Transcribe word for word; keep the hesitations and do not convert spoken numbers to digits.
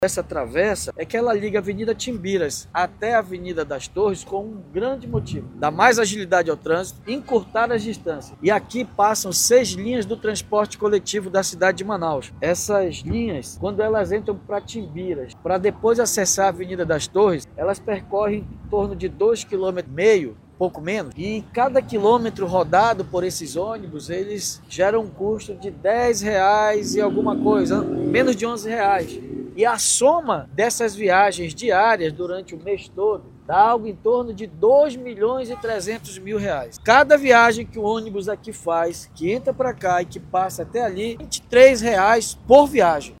Essa travessa é que ela liga a Avenida Timbiras até a Avenida das Torres com um grande motivo: dar mais agilidade ao trânsito, encurtar as distâncias. E aqui passam seis linhas do transporte coletivo da cidade de Manaus. Essas linhas, quando elas entram para Timbiras, para depois acessar a Avenida das Torres, elas percorrem em torno de dois vírgula cinco quilômetros, pouco menos, e cada quilômetro rodado por esses ônibus, eles geram um custo de dez reais e alguma coisa, menos de onze reais. E a soma dessas viagens diárias durante o mês todo dá algo em torno de dois milhões e trezentos mil reais. Cada viagem que o ônibus aqui faz, que entra para cá e que passa até ali, vinte e três reais por viagem.